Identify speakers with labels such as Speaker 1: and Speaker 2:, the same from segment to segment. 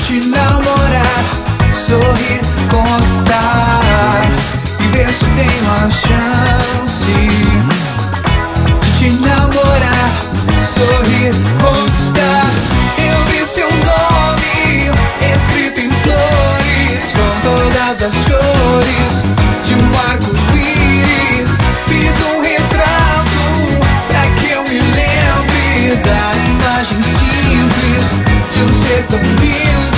Speaker 1: te namorar, sorrir, conquistar e ver se eu tenho a chance de te namorar, sorrir, conquistar. Eu vi seu nome escrito em flores, com todas as cores de um arco-íris. Fiz um retrato pra que eu me lembre da imagem simples de um ser tão lindo.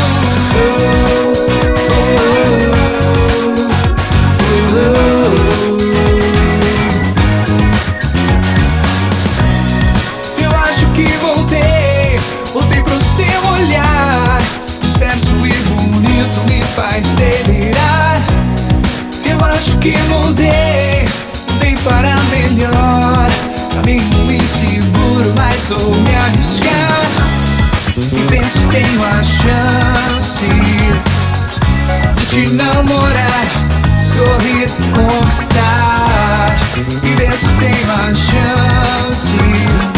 Speaker 1: Eu acho que voltei pro seu olhar, disperso e bonito, me faz delirar. Eu acho que mudei para melhor, caminho inseguro, mas vou me arriscar e ver se tenho a chance de te namorar, sorrir, conquistar e ver se tenho a chance